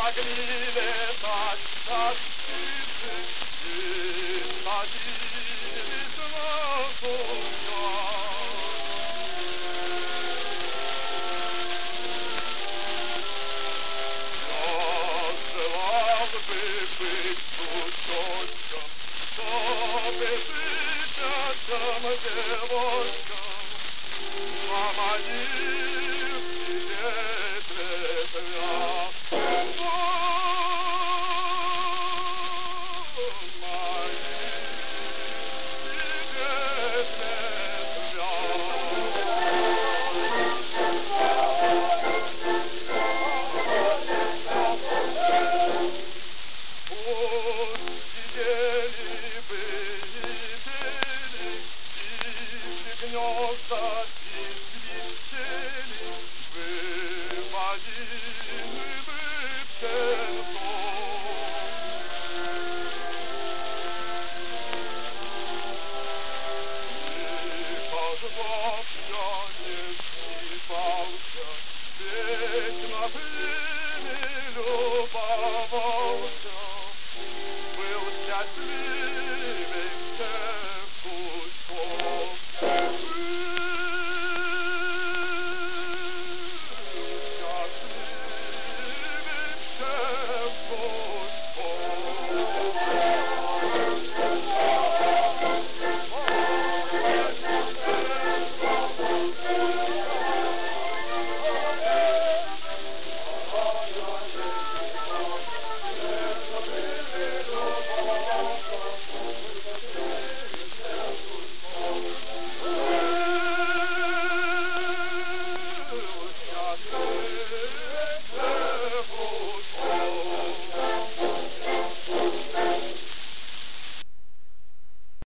могли летать, как птицы, и садились на солнца. Я желал бы быть кусочком, чтобы жить этим девочкам, а моих сидеть ветвях. Гнезда и свистели, выводили бы птенцов. И пожалуйста, не снипался, ведь на время любовь.